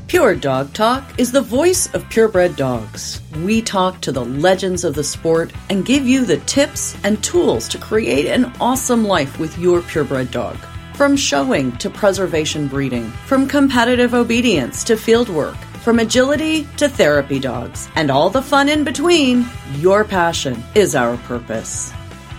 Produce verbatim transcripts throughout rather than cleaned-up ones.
Pure Dog Talk is the voice of purebred dogs. We talk to the legends of the sport and give you the tips and tools to create an awesome life with your purebred dog. From showing to preservation breeding, from competitive obedience to field work, from agility to therapy dogs, and all the fun in between, your passion is our purpose.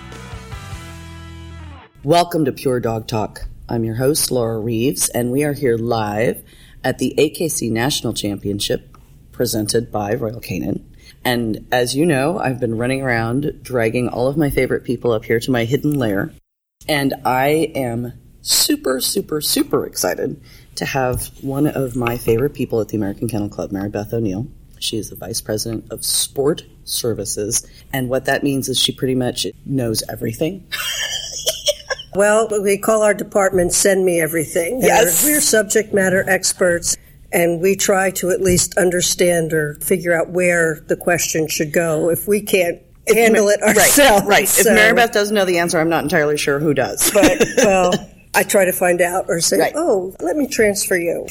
Welcome to Pure Dog Talk. I'm your host, Laura Reeves, and we are here live at the A K C National Championship presented by Royal Canin. And as you know, I've been running around dragging all of my favorite people up here to my hidden lair. And I am super, super, super excited to have one of my favorite people at the American Kennel Club, Mary Beth O'Neill. She is the Vice President of Sport Services. And what that means is she pretty much knows everything. Well, we call our department Send Me Everything. Yes. We're, we're subject matter experts, and we try to at least understand or figure out where the question should go if we can't if handle Ma- it ourselves. Right, right. So, if Mary Beth doesn't know the answer, I'm not entirely sure who does. But, well, I try to find out or say, right. oh, let me transfer you.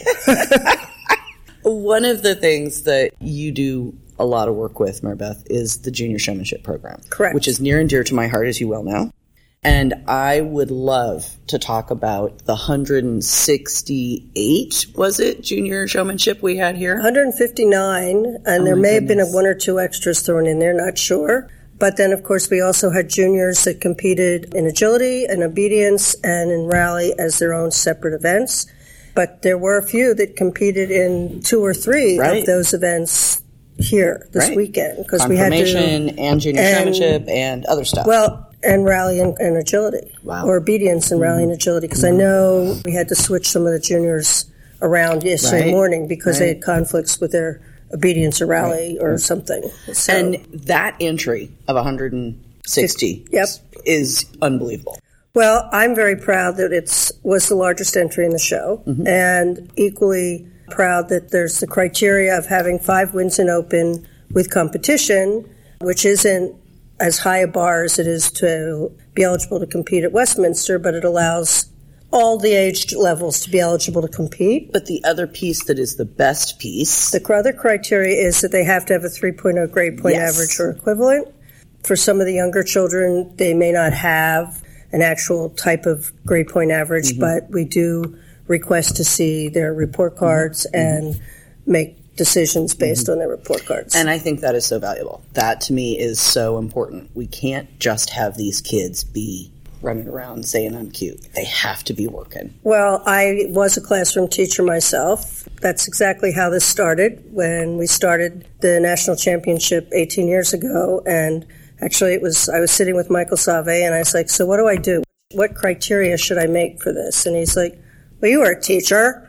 One of the things that you do a lot of work with, Mary Beth, is the Junior Showmanship Program. Correct. Which is near and dear to my heart, as you well know. And I would love to talk about the one hundred sixty-eight, was it, junior showmanship we had here? one hundred fifty-nine, and oh there may goodness. have been a one or two extras thrown in there, not sure. But then, of course, we also had juniors that competed in agility and obedience and in rally as their own separate events. But there were a few that competed in two or three right. of those events here this right. weekend. Because we had to, Confirmation and junior and, showmanship and other stuff. Well, and rally and, and agility. Wow. Or obedience and rally mm-hmm. and agility. Because mm-hmm. I know we had to switch some of the juniors around yesterday right. morning because right. they had conflicts with their obedience or rally right. or right. something. So, and that entry of one hundred sixty yep. is unbelievable. Well, I'm very proud that it was the largest entry in the show, mm-hmm. and equally proud that there's the criteria of having five wins in open with competition, which isn't as high a bar as it is to be eligible to compete at Westminster, but it allows all the age levels to be eligible to compete. But the other piece that is the best piece... The other criteria is that they have to have a three point oh grade point yes. average or equivalent. For some of the younger children, they may not have an actual type of grade point average, mm-hmm. but we do request to see their report cards mm-hmm. and make decisions based mm-hmm. on their report cards. And I think that is so valuable. That, to me, is so important. We can't just have these kids be running around saying I'm cute. They have to be working. Well, I was a classroom teacher myself. That's exactly how this started when we started the national championship eighteen years ago. And actually, it was I was sitting with Michael Save, and I was like, so what do I do? What criteria should I make for this? And he's like, well, you were a teacher.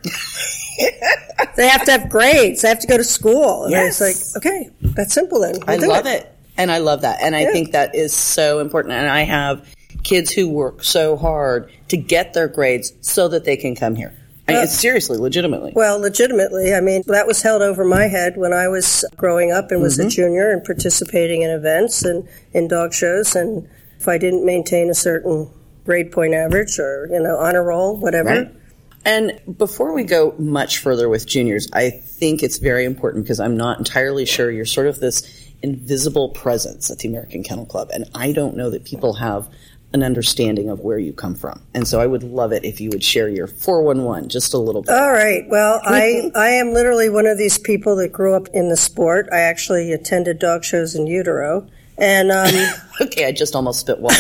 They have to have grades. They have to go to school. And yes. I was like, okay, that's simple then. We'll I love it. it. And I love that. And I yeah. think that is so important. And I have kids who work so hard to get their grades so that they can come here. I mean, uh, it's seriously, legitimately. Well, legitimately. I mean, that was held over my head when I was growing up and was mm-hmm. a junior and participating in events and in dog shows. And if I didn't maintain a certain grade point average or, you know, honor roll, whatever. Right. And before we go much further with juniors, I think it's very important because I'm not entirely sure you're sort of this invisible presence at the American Kennel Club. And I don't know that people have an understanding of where you come from. And so I would love it if you would share your four one one just a little bit. All right. Well, I, I am literally one of these people that grew up in the sport. I actually attended dog shows in utero. And um, okay, I just almost spit water.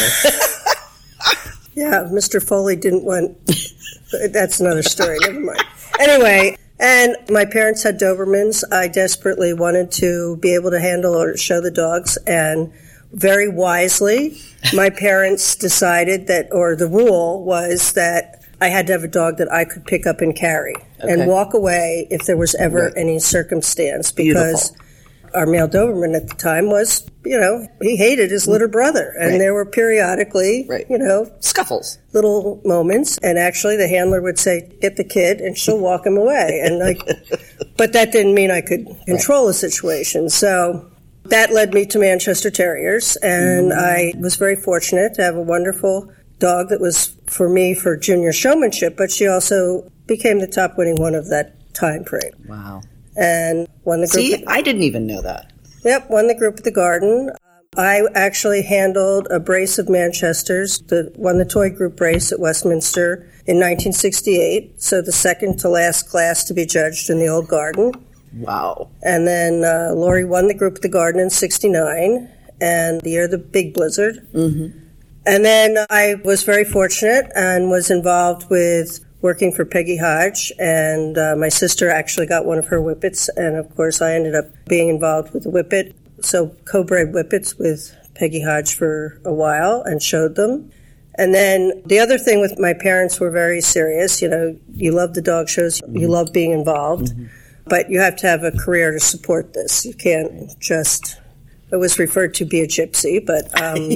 Yeah, Mister Foley didn't want... That's another story. Never mind. Anyway, and my parents had Dobermans. I desperately wanted to be able to handle or show the dogs, and very wisely, my parents decided that, or the rule was that I had to have a dog that I could pick up and carry okay. and walk away if there was ever right. any circumstance, because Beautiful. Our male Doberman at the time was, you know, he hated his litter brother. And right. there were periodically, right. you know, scuffles, little moments. And actually the handler would say, get the kid, and she'll walk him away. And like, but that didn't mean I could control right. the situation. So that led me to Manchester Terriers. And mm. I was very fortunate to have a wonderful dog that was for me for junior showmanship, but she also became the top winning one of that time frame. Wow. And won the group. See, at, I didn't even know that. Yep, won the group at the Garden. I actually handled a brace of Manchesters, the, won the toy group brace at Westminster in nineteen sixty-eight, so the second to last class to be judged in the old Garden. Wow. And then uh, Lori won the group at the Garden in sixty-nine, and the year of the big blizzard. Mm-hmm. And then I was very fortunate and was involved with working for Peggy Hodge, and uh, my sister actually got one of her whippets, and of course I ended up being involved with the whippet. So co-bred whippets with Peggy Hodge for a while and showed them. And then the other thing with my parents were very serious. You know, you love the dog shows, mm-hmm. you love being involved, mm-hmm. but you have to have a career to support this. You can't just, it was referred to be a gypsy, but um,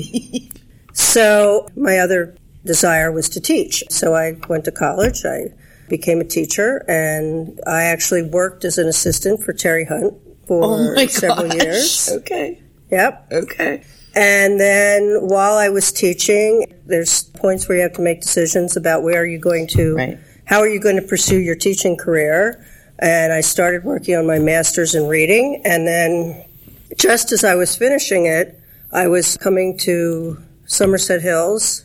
so my other desire was to teach. So I went to college, I became a teacher, and I actually worked as an assistant for Terry Hunt for oh my several gosh. years. Okay. Yep. Okay. And then while I was teaching, there's points where you have to make decisions about where are you going to, right. how are you going to pursue your teaching career. And I started working on my master's in reading. And then just as I was finishing it, I was coming to Somerset Hills,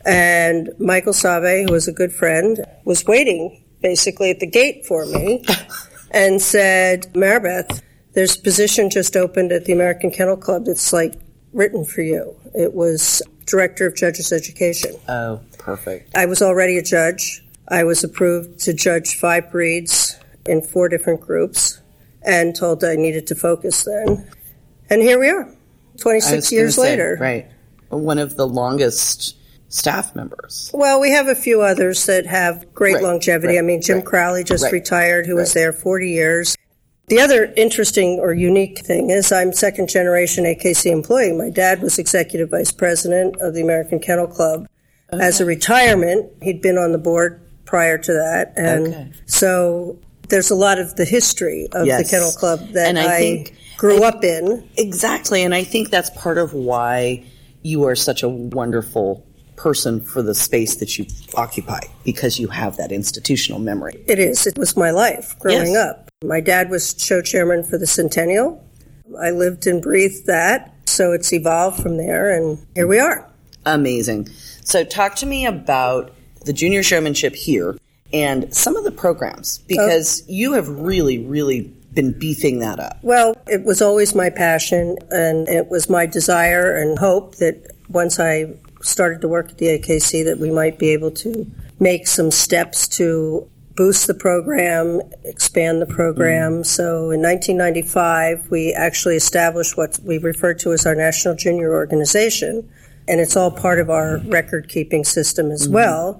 and Michael Save, who was a good friend, was waiting basically at the gate for me and said, Maribeth, there's a position just opened at the American Kennel Club that's like written for you. It was Director of Judges Education. Oh, perfect. I was already a judge. I was approved to judge five breeds in four different groups and told I needed to focus then. And here we are, twenty-six years say, later. Right. One of the longest staff members. Well, we have a few others that have great right. longevity. Right. I mean, Jim right. Crowley just right. retired, who right. was there forty years. The other interesting or unique thing is I'm second generation A K C employee. My dad was executive vice president of the American Kennel Club. Okay. As a retirement, he'd been on the board prior to that. And okay. so there's a lot of the history of yes. the Kennel Club that and I, I think, grew I, up in. Exactly. And I think that's part of why you are such a wonderful person for the space that you occupy, because you have that institutional memory. It is. It was my life growing yes. up. My dad was show chairman for the Centennial. I lived and breathed that, so it's evolved from there, and here we are. Amazing. So talk to me about the junior showmanship here and some of the programs, because oh. you have really, really been beefing that up. Well, it was always my passion, and it was my desire and hope that once I started to work at the A K C that we might be able to make some steps to boost the program, expand the program. Mm-hmm. So in nineteen ninety-five, we actually established what we refer to as our National Junior Organization, and it's all part of our record-keeping system as mm-hmm. well,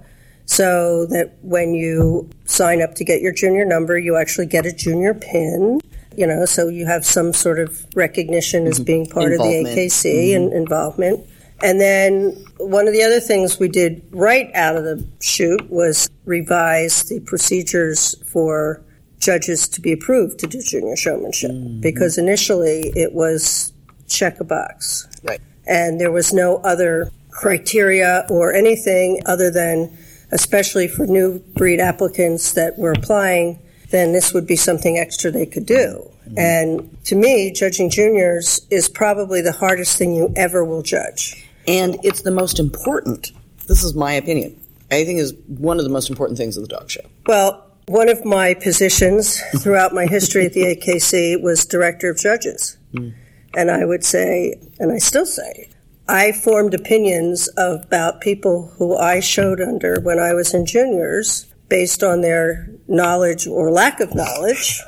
so that when you sign up to get your junior number, you actually get a junior pin, you know, so you have some sort of recognition mm-hmm. as being part of the A K C mm-hmm. and involvement. And then one of the other things we did right out of the chute was revise the procedures for judges to be approved to do junior showmanship. Mm-hmm. Because initially it was check a box. Right. And there was no other criteria or anything other than, especially for new breed applicants that were applying, then this would be something extra they could do. Mm-hmm. And to me, judging juniors is probably the hardest thing you ever will judge. And it's the most important. This is my opinion. I think is one of the most important things of the dog show. Well, one of my positions throughout my history at the A K C was director of judges. Mm. And I would say, and I still say, I formed opinions about people who I showed under when I was in juniors based on their knowledge or lack of knowledge.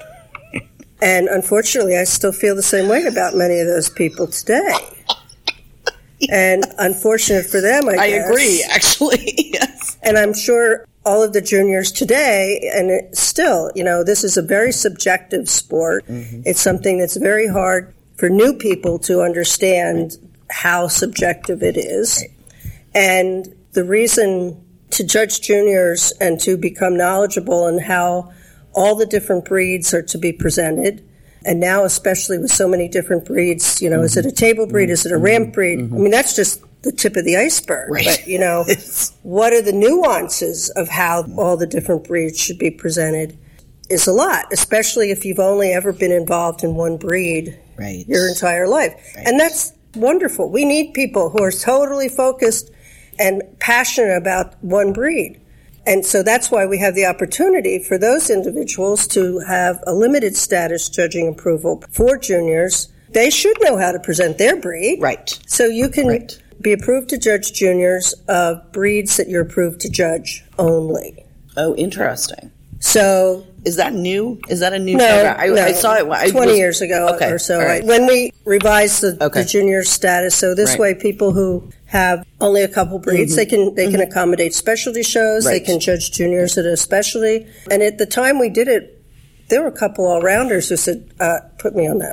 And unfortunately, I still feel the same way about many of those people today. Yes. And unfortunate for them, I, I guess. agree, actually, yes. And I'm sure all of the juniors today, and it still, you know, this is a very subjective sport. Mm-hmm. It's something that's very hard for new people to understand how subjective it is. Right. And the reason to judge juniors and to become knowledgeable in how all the different breeds are to be presented, and now especially with so many different breeds, you know, mm-hmm. is it a table breed, mm-hmm. is it a ramp breed? Mm-hmm. I mean, that's just the tip of the iceberg. Right. But, you know, what are the nuances of how all the different breeds should be presented? is a lot, especially if you've only ever been involved in one breed right. your entire life. Right. And that's wonderful. We need people who are totally focused and passionate about one breed. And so that's why we have the opportunity for those individuals to have a limited status judging approval for juniors. They should know how to present their breed. Right. So you can right. be approved to judge juniors of breeds that you're approved to judge only. Oh, interesting. So is that new? Is that a new no, program? I, no, I saw it I twenty was, years ago okay, or so. right. When we revised the, okay. the junior status, so this right. way people who have only a couple breeds, mm-hmm. they can they mm-hmm. can accommodate specialty shows. Right. They can judge juniors at a specialty. And at the time we did it, there were a couple all-rounders who said, uh, "Put me on that."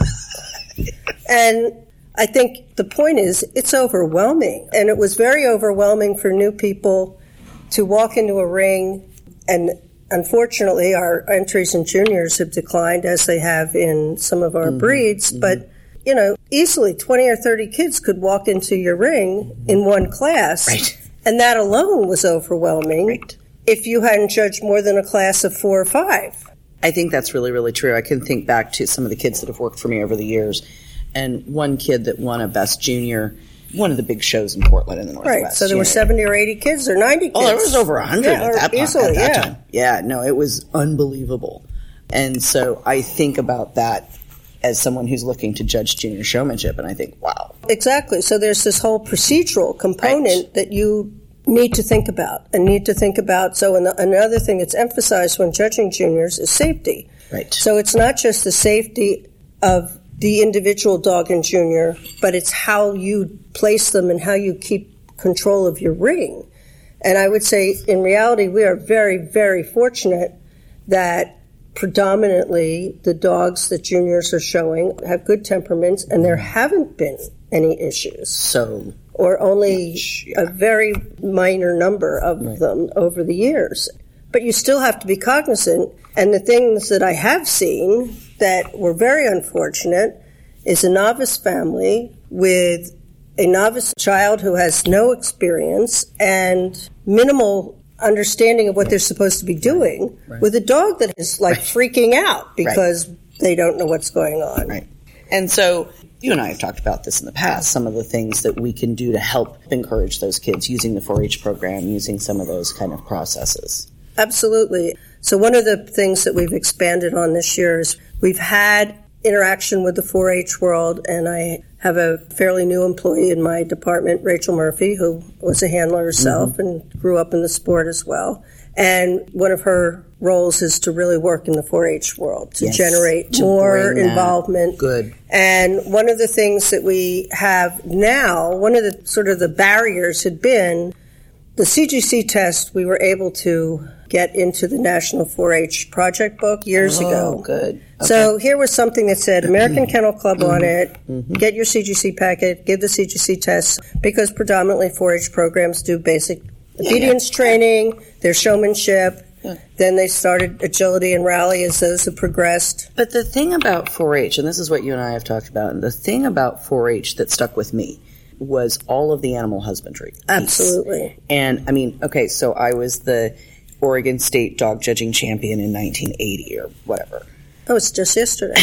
And I think the point is, it's overwhelming, and it was very overwhelming for new people to walk into a ring. And unfortunately, our entries in juniors have declined as they have in some of our mm-hmm. breeds. Mm-hmm. But, you know, easily twenty or thirty kids could walk into your ring mm-hmm. in one class. Right. And that alone was overwhelming right. if you hadn't judged more than a class of four or five. I think that's really, really true. I can think back to some of the kids that have worked for me over the years. And one kid that won a Best Junior, one of the big shows in Portland in the Northwest. Right, so there were seventy or eighty kids or ninety kids. Oh, there was over one hundred yeah, at that, easily, at that yeah. time. Yeah, no, it was unbelievable. And so I think about that as someone who's looking to judge junior showmanship, and I think, wow. Exactly. So there's this whole procedural component right. that you need to think about and need to think about. So another thing that's emphasized when judging juniors is safety. Right. So it's not just the safety of the individual dog and junior, but it's how you place them and how you keep control of your ring. And I would say, in reality, we are very, very fortunate that predominantly the dogs that juniors are showing have good temperaments, and there haven't been any issues. So, or only much, yeah. a very minor number of right. them over the years. But you still have to be cognizant. And the things that I have seen that were very unfortunate is a novice family with a novice child who has no experience and minimal understanding of what they're supposed to be doing right. with a dog that is like right. freaking out because right. they don't know what's going on. Right. And so you and I have talked about this in the past, some of the things that we can do to help encourage those kids using the four H program, using some of those kind of processes. Absolutely. So one of the things that we've expanded on this year is we've had interaction with the four H world, and I have a fairly new employee in my department, Rachel Murphy, who was a handler herself mm-hmm. and grew up in the sport as well. And one of her roles is to really work in the four H world, to yes, generate to more involvement. Good. And one of the things that we have now, one of the sort of the barriers had been the C G C test. We were able to get into the National four H Project book years oh, ago. Oh, good. Okay. So here was something that said American Kennel Club mm-hmm. on it, mm-hmm. get your C G C packet, give the C G C test, because predominantly four H programs do basic obedience yeah, yeah. training, their showmanship. Yeah. Then they started agility and rally as those have progressed. But the thing about four H, and this is what you and I have talked about, and the thing about four H that stuck with me was all of the animal husbandry piece. Absolutely. And, I mean, okay, so I was the Oregon State dog judging champion in nineteen eighty or whatever. Oh, it's just yesterday.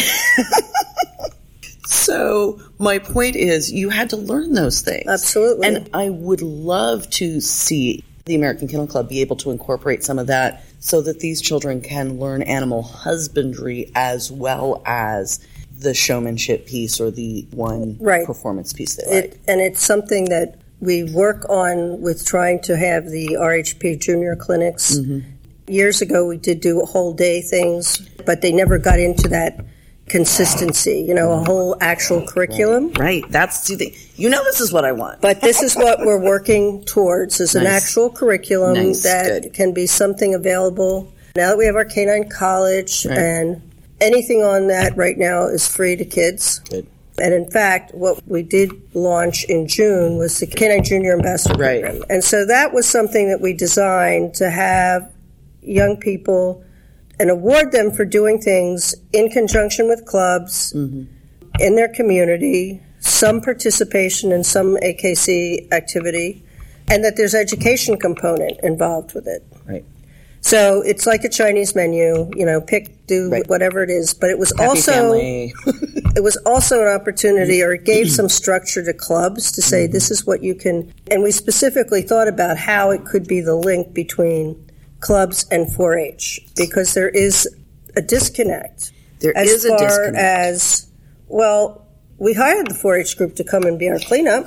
So my point is you had to learn those things. Absolutely. And I would love to see the American Kennel Club be able to incorporate some of that so that these children can learn animal husbandry as well as the showmanship piece or the one right. performance piece they it, like. And it's something that we work on with trying to have the R H P junior clinics. Mm-hmm. Years ago, we did do whole day things, but they never got into that consistency, you know, a whole actual curriculum. Right. right. That's the you know this is what I want. But this is what we're working towards is nice. An actual curriculum nice. that Good. Can be something available. Now that we have our Canine College right. and anything on that right now is free to kids. Good. And in fact, what we did launch in June was the Canine Junior Ambassador right. Program. And so that was something that we designed to have young people and award them for doing things in conjunction with clubs mm-hmm. in their community, some participation in some A K C activity, and that there's education component involved with it. Right. So it's like a Chinese menu, you know, pick, do right. whatever it is. But it was Happy also family. it was also an opportunity, or it gave some structure to clubs to say, mm-hmm. this is what you can. And we specifically thought about how it could be the link between clubs and four H, because there is a disconnect. There as is a far disconnect. as, well, we hired the four H group to come and be our cleanup.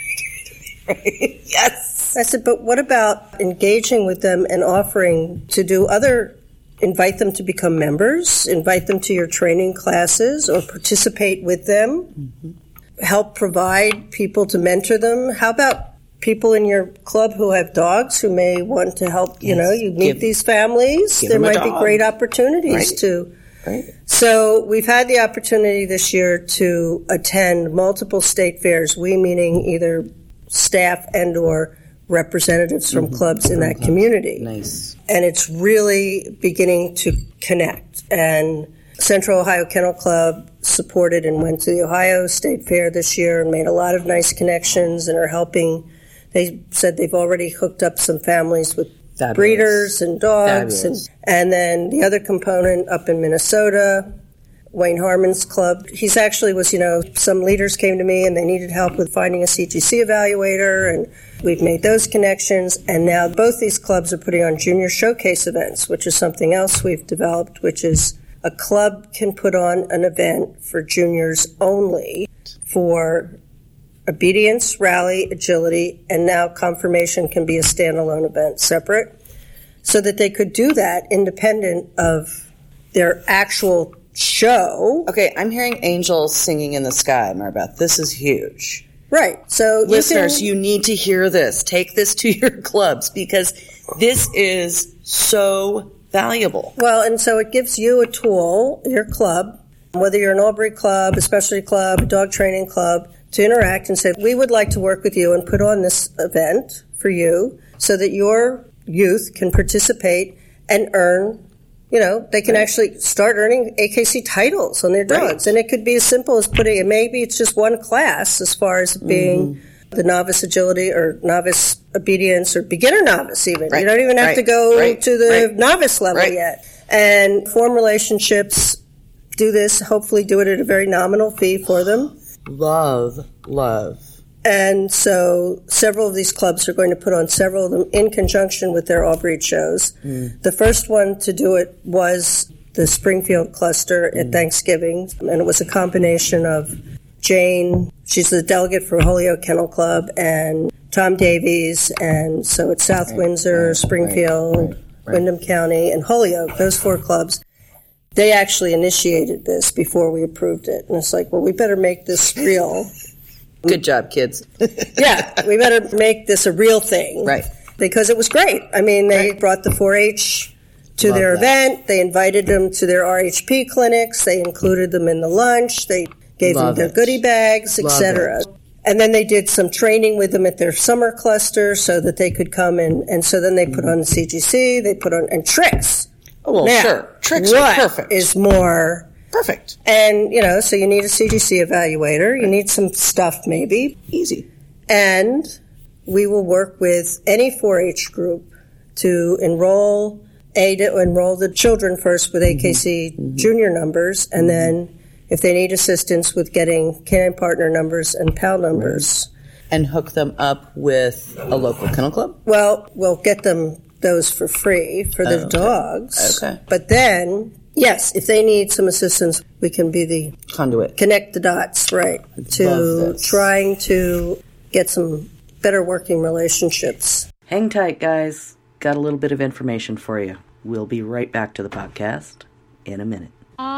Yes. I said, but what about engaging with them and offering to do other, invite them to become members, invite them to your training classes, or participate with them, mm-hmm. help provide people to mentor them? How about people in your club who have dogs who may want to help, yes. you know, you meet give, these families, there might be great opportunities right. to. Right. So we've had the opportunity this year to attend multiple state fairs, we meaning either staff and or representatives from mm-hmm. clubs in that community. Nice. And it's really beginning to connect. And Central Ohio Kennel Club supported and went to the Ohio State Fair this year and made a lot of nice connections and are helping. They said they've already hooked up some families with Fabulous. breeders and dogs. And, and then the other component up in Minnesota, Wayne Harmon's club. He's actually was, you know, some leaders came to me and they needed help with finding a C G C evaluator, and we've made those connections. And now both these clubs are putting on junior showcase events, which is something else we've developed, which is a club can put on an event for juniors only for obedience, rally, agility, and now confirmation can be a standalone event separate, so that they could do that independent of their actual show. Okay, I'm hearing angels singing in the sky, Marbeth. This is huge. Right. So listeners, you, can, you need to hear this. Take this to your clubs because this is so valuable. Well, and so it gives you a tool, your club, whether you're an Albury club, a specialty club, a dog training club, to interact and say, we would like to work with you and put on this event for you so that your youth can participate and earn. You know, they can right. actually start earning A K C titles on their dogs. Right. And it could be as simple as putting it, maybe it's just one class as far as being mm-hmm. the novice agility or novice obedience or beginner novice even. Right. You don't even have right. to go right. to the right. novice level right. yet. And form relationships, do this, hopefully do it at a very nominal fee for them. Love, love. And so several of these clubs are going to put on several of them in conjunction with their all-breed shows. Mm. The first one to do it was the Springfield cluster mm. at Thanksgiving, and it was a combination of Jane, she's the delegate for Holyoke Kennel Club, and Tom Davies, and so it's South right, Windsor, right, Springfield, right, right, right. Windham County, and Holyoke, those four clubs. They actually initiated this before we approved it. And it's like, well, we better make this real. Good job, kids. Yeah, we better make this a real thing. Right. Because it was great. I mean, they right. brought the four H to Love their that. event. They invited them to their R H P clinics. They included them in the lunch. They gave Love them their it. goodie bags, et cetera. And then they did some training with them at their summer cluster so that they could come in. And so then they put on the C G C. They put on, and tricks. Oh, well, now, sure. Tricks what are perfect. is more... Perfect. And, you know, so you need a C G C evaluator. You need some stuff, maybe. Easy. And we will work with any four H group to enroll, A, to enroll the children first with A K C mm-hmm. junior numbers, and mm-hmm. then if they need assistance with getting canine partner numbers and P A L numbers. And hook them up with a local kennel club? Well, we'll get them those for free for the oh, okay. dogs. Okay. But then... Yes, if they need some assistance, we can be the conduit. Connect the dots, right, to trying to get some better working relationships. Hang tight, guys. Got a little bit of information for you. We'll be right back to the podcast in a minute.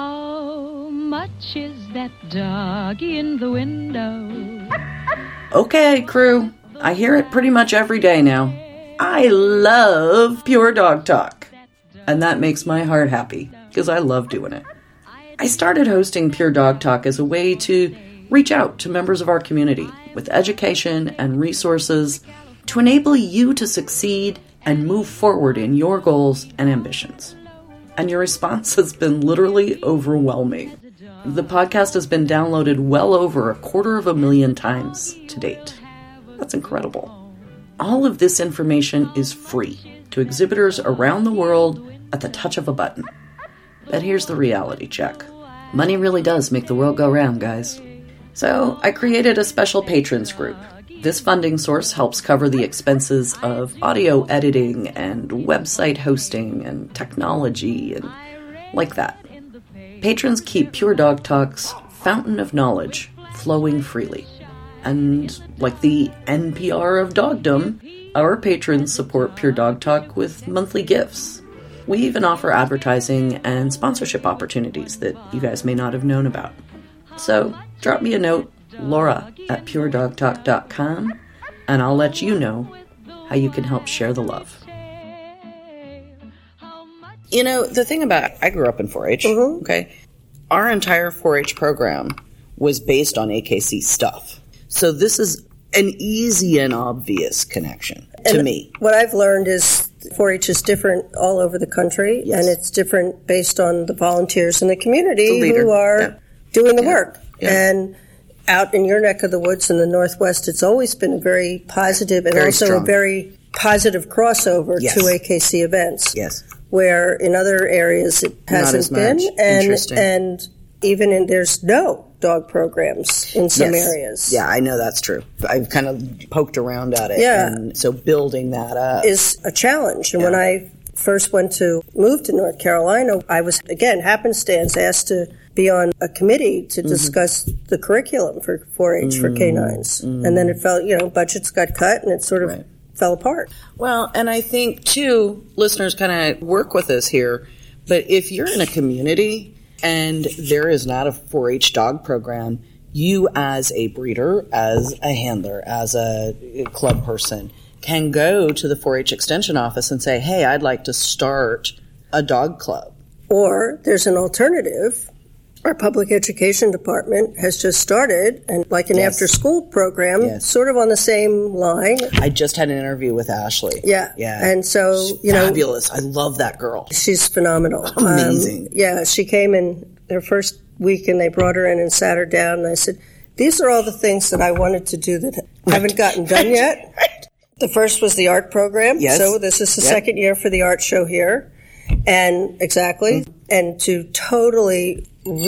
How much is that dog in the window? Okay, crew. I hear it pretty much every day now. I love Pure Dog Talk. And that makes my heart happy. Because I love doing it. I started hosting Pure Dog Talk as a way to reach out to members of our community with education and resources to enable you to succeed and move forward in your goals and ambitions. And your response has been literally overwhelming. The podcast has been downloaded well over a quarter of a million times to date. That's incredible. all of this information is free to exhibitors around the world at the touch of a button. But here's the reality check. Money really does make the world go round, guys. So I created a special patrons group. This funding source helps cover the expenses of audio editing and website hosting and technology and like that. Patrons keep Pure Dog Talk's fountain of knowledge flowing freely. And like the N P R of dogdom, our patrons support Pure Dog Talk with monthly gifts. We even offer advertising and sponsorship opportunities that you guys may not have known about. So drop me a note, Laura at pure dog talk dot com, and I'll let you know how you can help share the love. You know, the thing about, I grew up in four H, mm-hmm. okay? Our entire four H program was based on A K C stuff. So this is an easy and obvious connection to and me. What I've learned is four H is different all over the country, yes. and it's different based on the volunteers in the community the who are yeah. doing the yeah. work. Yeah. And out in your neck of the woods in the Northwest, it's always been very positive and very also strong. a very positive crossover yes. to A K C events. Yes. Where in other areas it hasn't been. And, and even in, there's no dog programs in some yes. areas. Yeah, I know that's true. I've kind of poked around at it. Yeah. And so building that up is a challenge. And yeah. when I first went to move to North Carolina, I was, again, happenstance, asked to be on a committee to mm-hmm. discuss the curriculum for four H mm-hmm. for canines. Mm-hmm. And then it felt, you know, budgets got cut and it sort of right. fell apart. Well, and I think, too, listeners kind of work with us here, but if you're in a community and there is not a four H dog program, you as a breeder, as a handler, as a club person, can go to the four H Extension office and say, hey, I'd like to start a dog club. Or there's an alternative. Our public education department has just started, and like an yes. after-school program, yes. sort of on the same line. I just had an interview with Ashley. Yeah. Yeah. And so, she's you know. Fabulous. I love that girl. She's phenomenal. Amazing. Um, yeah, she came in her first week, and they brought her in and sat her down, and I said, these are all the things that I wanted to do that right. haven't gotten done right. yet. Right. The first was the art program. Yes. So this is the yep. second year for the art show here. And exactly. Mm-hmm. And to totally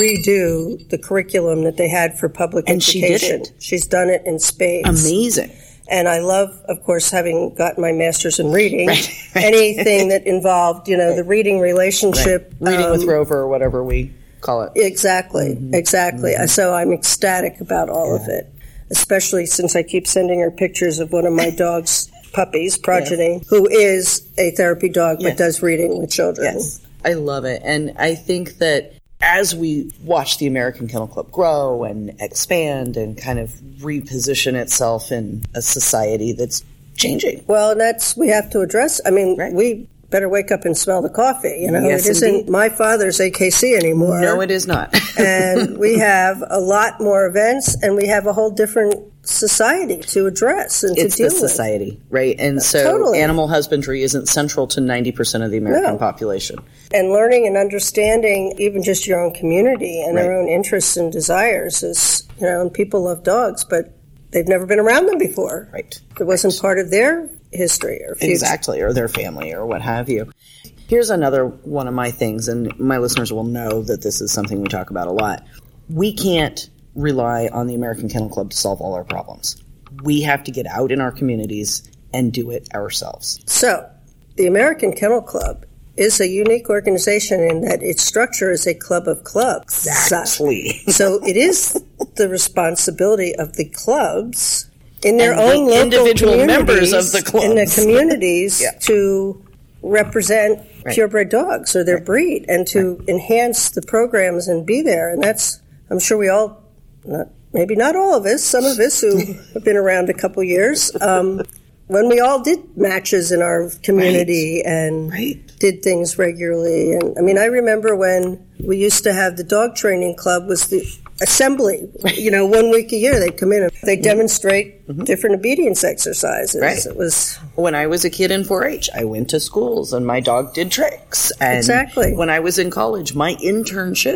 redo the curriculum that they had for public and education. She did it. She's done it in spades. Amazing. And I love, of course, having gotten my master's in reading, right, right. anything that involved, you know, right. the reading relationship. Right. Reading um, with Rover or whatever we call it. Exactly, mm-hmm. exactly. Mm-hmm. So I'm ecstatic about all yeah. of it, especially since I keep sending her pictures of one of my dog's puppies, Progeny, yes. who is a therapy dog but yes. does reading with children. Yes. I love it. And I think that as we watch the American Kennel Club grow and expand and kind of reposition itself in a society that's changing. Well, and that's, we have to address, I mean, right. we better wake up and smell the coffee. You know, yes, it isn't indeed. my father's A K C anymore. No, it is not. And we have a lot more events, and we have a whole different society to address and it's to deal the with. society, right? And so totally. Animal husbandry isn't central to ninety percent of the American no. population. And learning and understanding even just your own community and right. their own interests and desires is, you know, and people love dogs, but they've never been around them before. Right. It wasn't right. part of their history or future. Exactly, or their family or what have you. Here's another one of my things, and my listeners will know that this is something we talk about a lot. We can't rely on the American Kennel Club to solve all our problems. We have to get out in our communities and do it ourselves. So, the American Kennel Club is a unique organization in that its structure is a club of clubs. Exactly. So it is the responsibility of the clubs in their and own the local individual members of the clubs. in the communities yeah. to represent right. purebred dogs or their right. breed and to right. enhance the programs and be there. And that's, I'm sure we all, not, maybe not all of us, some of us who have been around a couple years, um, when we all did matches in our community right. and right. did things regularly. And I mean, I remember when we used to have the dog training club was the assembly, you know, one week a year they'd come in and they'd demonstrate mm-hmm. different obedience exercises. Right. It was when I was a kid in four H, I went to schools and my dog did tricks. And exactly. when I was in college, my internship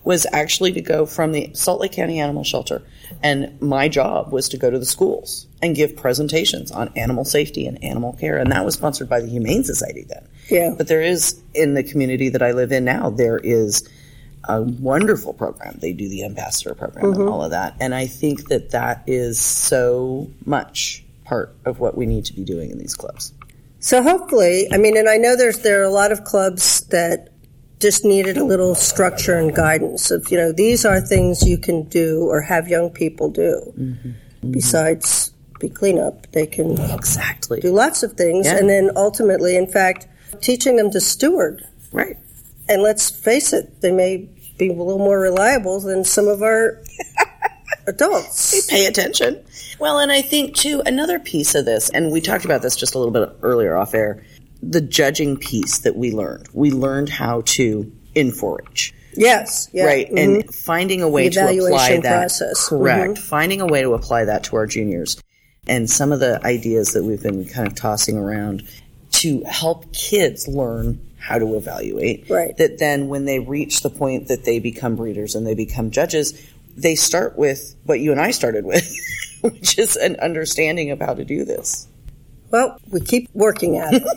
was actually to go from the Salt Lake County Animal Shelter. And my job was to go to the schools and give presentations on animal safety and animal care. And that was sponsored by the Humane Society then. Yeah. But there is, in the community that I live in now, there is a wonderful program. They do the ambassador program mm-hmm. and all of that. And I think that that is so much part of what we need to be doing in these clubs. So hopefully, I mean, and I know there's there are a lot of clubs that just needed a little structure and guidance of, you know, these are things you can do or have young people do. Mm-hmm. Mm-hmm. Besides be cleanup, they can exactly do lots of things. Yeah. And then ultimately, in fact, teaching them to steward. Right. And let's face it, they may be a little more reliable than some of our adults. They pay attention. Well, and I think, too, another piece of this, and we talked about this just a little bit earlier off air, the judging piece that we learned. We learned how to enforage. Yes. Yeah. Right. Mm-hmm. And finding a way the to apply that. Process. Correct. Mm-hmm. Finding a way to apply that to our juniors. And some of the ideas that we've been kind of tossing around to help kids learn how to evaluate. Right. That then when they reach the point that they become breeders and they become judges, they start with what you and I started with, which is an understanding of how to do this. Well, we keep working at it.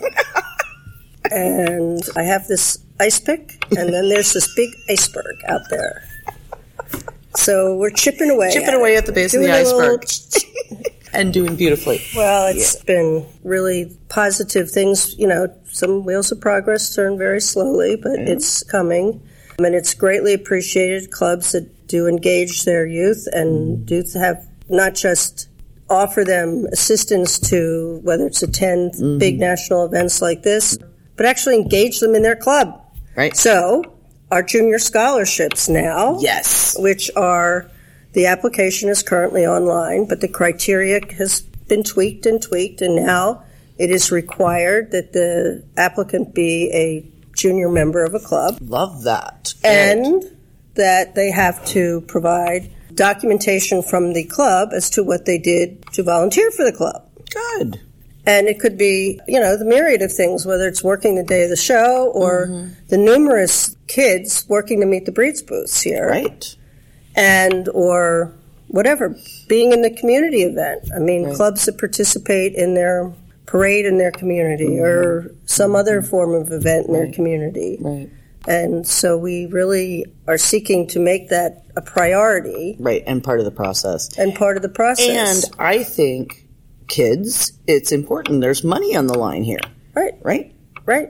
And I have this ice pick, and then there's this big iceberg out there. So we're chipping away Chipping at away it. at the base doing of the iceberg. Little... and doing beautifully. Well, it's yeah. been really positive things. You know, some wheels of progress turn very slowly, but yeah. it's coming. And it's greatly appreciated. Clubs that do engage their youth and mm. do have not just offer them assistance to whether it's attend mm-hmm. big national events like this, but actually engage them in their club. Right. So our junior scholarships now, yes, which are the application is currently online, but the criteria has been tweaked and tweaked, and now it is required that the applicant be a junior member of a club. Love that. Good. And that they have to provide documentation from the club as to what they did to volunteer for the club. Good. And it could be, you know, the myriad of things, whether it's working the day of the show or mm-hmm. the numerous kids working to meet the breeds booths here. Right. And, or whatever, being in the community event. I mean, right. clubs that participate in their parade in their community mm-hmm. or some mm-hmm. other form of event in right. their community. Right. And so we really are seeking to make that a priority. Right, and part of the process. And part of the process. And I think, kids, it's important. There's money on the line here. Right. Right? Right.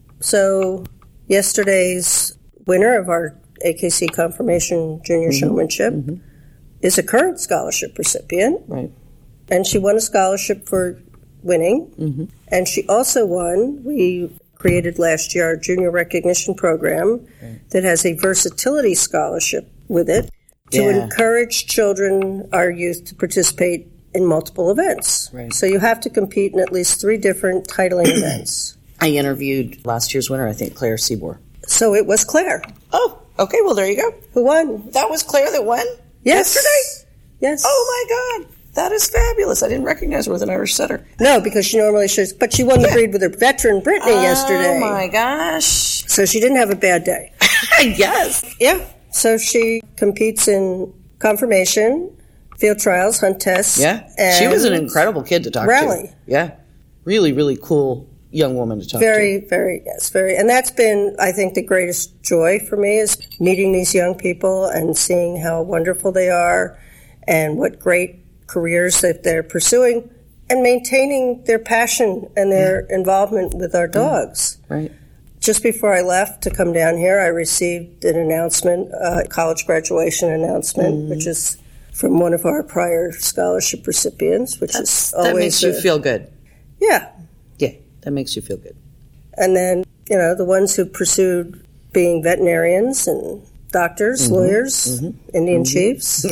So yesterday's winner of our A K C Confirmation Junior mm-hmm. Showmanship mm-hmm. is a current scholarship recipient. Right. And she won a scholarship for winning. Mm-hmm. And she also won, we created last year our junior recognition program right. that has a versatility scholarship with it to yeah. encourage children, our youth, to participate in multiple events. Right. So you have to compete in at least three different titling events. I interviewed last year's winner, I think, Claire Seabour. So it was Claire. Oh, okay, well, there you go. Who won? That was Claire that won? Yes. Yesterday? Yes. Oh, my God. That is fabulous. I didn't recognize her with an Irish setter. No, because she normally shows, but she won the breed with her veteran Brittany oh, yesterday. Oh, my gosh. So she didn't have a bad day. I guess. Yeah. So she competes in confirmation, field trials, hunt tests. Yeah. She was an incredible kid to talk rally. to. Yeah. Really, really cool young woman to talk very, to. Very, very, yes, very. And that's been, I think, the greatest joy for me is meeting these young people and seeing how wonderful they are and what great careers that they're pursuing and maintaining their passion and their yeah. involvement with our dogs. Yeah. Right. Just before I left to come down here, I received an announcement, a college graduation announcement, mm. which is from one of our prior scholarship recipients, which That's, is always... That makes you a, feel good. Yeah. Yeah, that makes you feel good. And then, you know, the ones who pursued being veterinarians and doctors, mm-hmm. lawyers, mm-hmm. Indian mm-hmm. chiefs.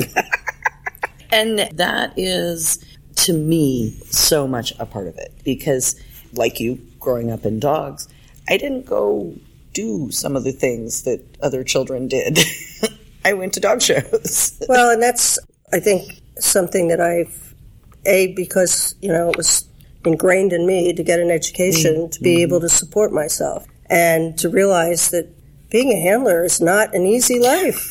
And that is, to me, so much a part of it. Because, like you, growing up in dogs, I didn't go do some of the things that other children did. I went to dog shows. Well, and that's, I think, something that I've, A, because, you know, it was ingrained in me to get an education, mm-hmm. to be mm-hmm. able to support myself, and to realize that being a handler is not an easy life.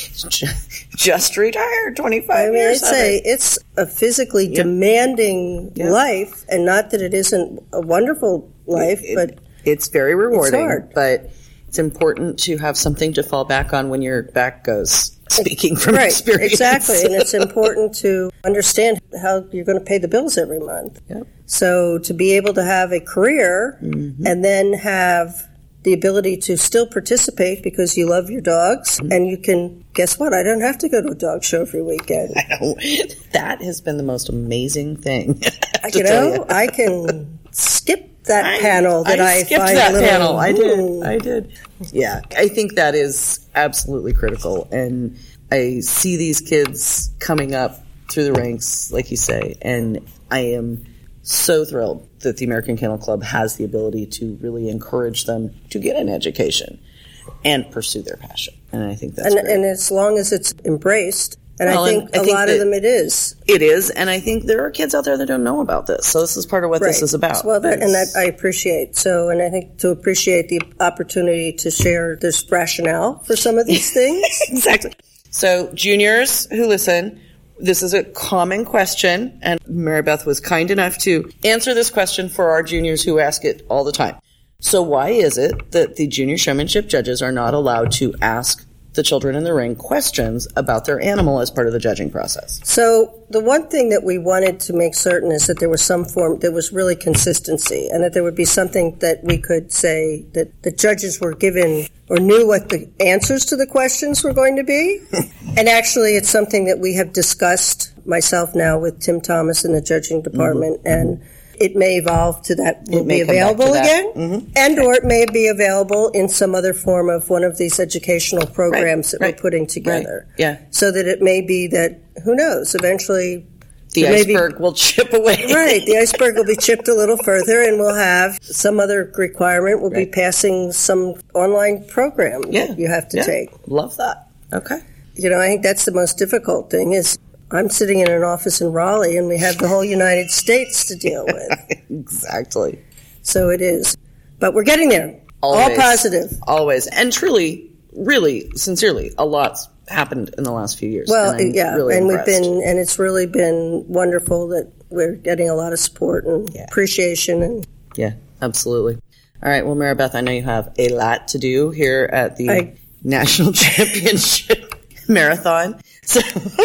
Just retired, twenty-five I mean, years. I'd say it. It's a physically yep. demanding yep. life, and not that it isn't a wonderful life, it, but it's very rewarding. It's hard. But it's important to have something to fall back on when your back goes. Speaking from right, experience. Exactly, and it's important to understand how you're going to pay the bills every month. Yep. So to be able to have a career mm-hmm. and then have the ability to still participate because you love your dogs, mm-hmm. and you can, guess what, I don't have to go to a dog show every weekend. I know. That has been the most amazing thing. you know, you. I can skip that I, panel that I, I skipped find that a little, panel. I did. Hmm. I did. Yeah, I think that is absolutely critical, and I see these kids coming up through the ranks, like you say, and I am so thrilled that the American Kennel Club has the ability to really encourage them to get an education and pursue their passion. And I think that's and, great. And as long as it's embraced, and well, I think and I a think lot of them it is. It is, and I think there are kids out there that don't know about this. So this is part of what right. this is about. Well, that, and that I appreciate. So, and I think to appreciate the opportunity to share this rationale for some of these things. Exactly. So juniors who listen, this is a common question, and Mary Beth was kind enough to answer this question for our juniors who ask it all the time. So why is it that the junior showmanship judges are not allowed to ask the children in the ring questions about their animal as part of the judging process? So the one thing that we wanted to make certain is that there was some form, there was really consistency, and that there would be something that we could say that the judges were given or knew what the answers to the questions were going to be. And actually, it's something that we have discussed, myself now with Tim Thomas in the judging department, mm-hmm. and it may evolve to that will be available again, mm-hmm. and or it may be available in some other form of one of these educational programs right, that right, we're putting together. Right, yeah. So that it may be that, who knows, eventually the iceberg be, will chip away. Right, the iceberg will be chipped a little further, and we'll have some other requirement will right. be passing some online program yeah. that you have to yeah. take. Love that. Okay. You know, I think that's the most difficult thing is I'm sitting in an office in Raleigh, and we have the whole United States to deal with. Exactly. So it is. But we're getting there. Always, all positive. Always. And truly, really, sincerely, a lot's happened in the last few years. Well, and yeah, really and impressed. we've been, and it's really been wonderful that we're getting a lot of support and yeah. appreciation. And yeah, absolutely. All right, well, Mary Beth, I know you have a lot to do here at the I, National Championship Marathon. So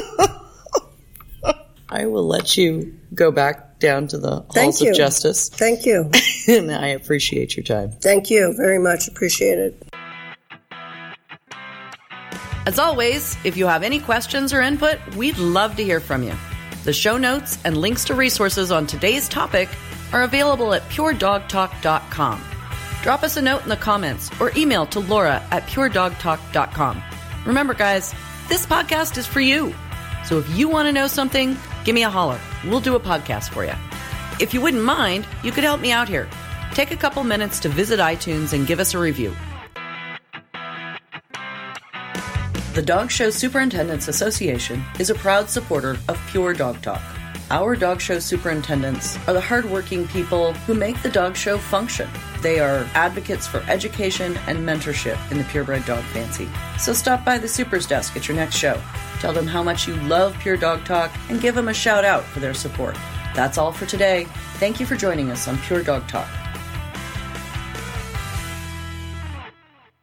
I will let you go back down to the halls of justice. Thank you. And I appreciate your time. Thank you very much. Appreciate it. As always, if you have any questions or input, we'd love to hear from you. The show notes and links to resources on today's topic are available at pure dog talk dot com. Drop us a note in the comments or email to Laura at pure dog talk dot com. Remember, guys, this podcast is for you. So if you want to know something, give me a holler. We'll do a podcast for you. If you wouldn't mind, you could help me out here. Take a couple minutes to visit iTunes and give us a review. The Dog Show Superintendents Association is a proud supporter of Pure Dog Talk. Our dog show superintendents are the hardworking people who make the dog show function. They are advocates for education and mentorship in the purebred dog fancy. So stop by the Super's desk at your next show. Tell them how much you love Pure Dog Talk and give them a shout out for their support. That's all for today. Thank you for joining us on Pure Dog Talk.